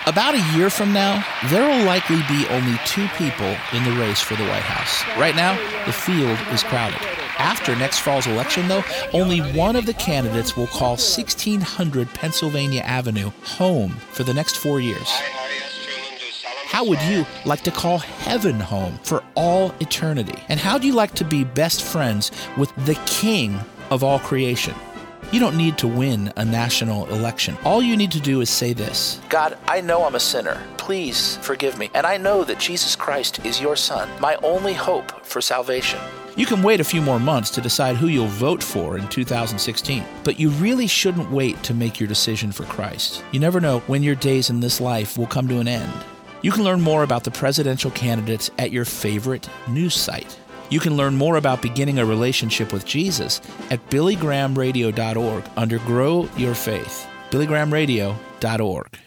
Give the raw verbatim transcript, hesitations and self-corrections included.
About a year from now, there will likely be only two people in the race for the White House. Right now, the field is crowded. After next fall's election, though, only one of the candidates will call sixteen hundred Pennsylvania Avenue home for the next four years. How would you like to call heaven home for all eternity? And how do you like to be best friends with the King of all creation? You don't need to win a national election. All you need to do is say this: God, I know I'm a sinner. Please forgive me. And I know that Jesus Christ is your Son, my only hope for salvation. You can wait a few more months to decide who you'll vote for in two thousand sixteen, but you really shouldn't wait to make your decision for Christ. You never know when your days in this life will come to an end. You can learn more about the presidential candidates at your favorite news site. You can learn more about beginning a relationship with Jesus at billy graham radio dot org under Grow Your Faith. billy graham radio dot org.